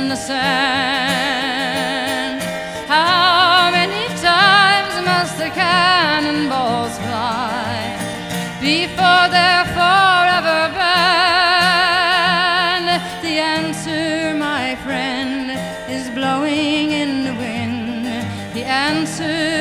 in the sand. How many times must the cannonballs fly before they're forever banned? The answer, my friend, is blowing in the wind. The answer